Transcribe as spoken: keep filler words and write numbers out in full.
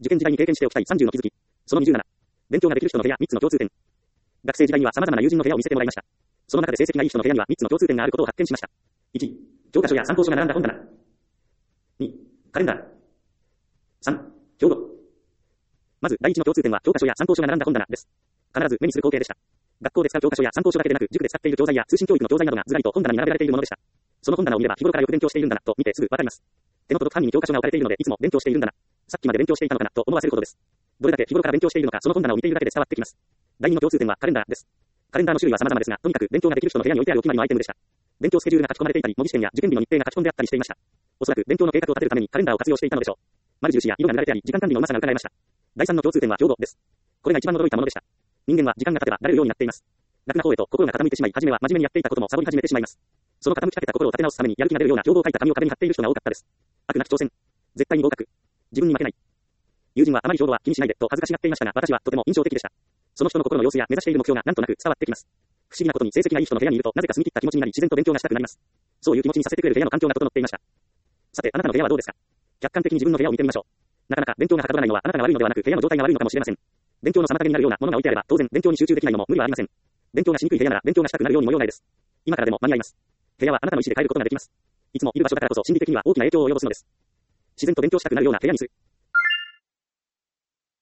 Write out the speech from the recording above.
受験時代に経験しておきたいさんじゅうの気づき。そのにじゅうなな。勉強ができる人の部屋みっつの共通点。学生時代には様々な友人の部屋を見せてもらいました。その中で成績がいい人の部屋にはみっつの共通点があることを発見しました。いち、教科書や参考書が並んだ本棚。に、カレンダー。さん、表語。まず第一の共通点は教科書や参考書が並んだ本棚です。必ず目にする光景でした。学校で使う教科書や参考書だけでなく、塾で使っている教材や通信教育の教材などがずらりと本棚に並べられているものでした。その本棚を見れば日頃からよく勉強しているんだなと見てすぐわかります。手の届く範囲に教科書が置かれているのでいつも勉強しているんだな。さっきまで勉強していたのかなと思わせるほどです。どれだけ日頃から勉強しているのかその本棚を見ているだけで伝わってきます。第二の共通点はカレンダーです。カレンダーの種類は様々ですが、とにかく勉強ができる人の部屋に置いてあるお決まりのアイテムでした。勉強スケジュールが書き込まれていたり、模擬試験や受験日の日程が書き込んであったりしていました。おそらく勉強の計画を立てるためにカレンダーを活用していたのでしょう。丸印や色が塗られてあり、時間管理のうまさが伺えました。第三の共通点は表語です。これが一番驚いたものでした。人間は時間が経てば慣れるようになっています。楽な方へと心が傾いてしまい、初めは真面目にやっていたこともサボり始めてしまいます。その傾きかけた心を立て直すためにやる気が出るような標語を書いた紙を壁に貼っている人が多かったです。悪なき挑戦。絶対に合格。自分に負けない。友人はあまり標語は気にしないでと恥ずかしがっていましたが、私はとても印象的でした。その人の心の様子や目指している目標がなんとなく伝わってきます。不思議なことに成績がいい人の部屋にいるとなぜか澄み切った気持ちになり自然と勉強がしたくなります。そういう気持ちにさせてくれる部屋の環境が整っていました。さて、あなたの部屋はどうですか？客観的に自分の部屋を見てみましょう。なかなか勉強がはかどらないのはあなたが悪いのではなく部屋の状態が悪いのかもしれません。勉強の妨げになるようなものが置いてあれば当然勉強に集中できないのも無理はありません。勉強がしにくい部屋なら勉強がしたくなるように模様替えです。今からでも間に合います。部屋はあなたの意思で変えることができます。いつもいる場所だからこそ心理的には大きな影響を及ぼすのです。自然と勉強したくなるような部屋にする。